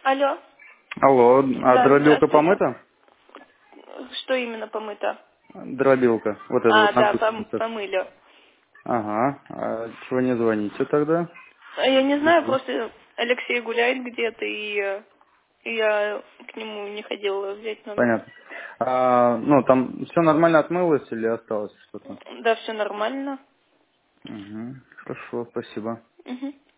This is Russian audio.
Алло. Алло, а Да, дробилка здравствуйте. помыта? Что именно помыто? Дробилка, вот это вот А, на да, гусеницах. помыли. Ага, а чего не звоните тогда? А я не знаю, Жду. просто Алексей гуляет где-то, и я к нему не ходила взять номер. Понятно. Ну, там все нормально отмылось или осталось что-то? Да, все нормально. Угу. Хорошо, спасибо. Мгм.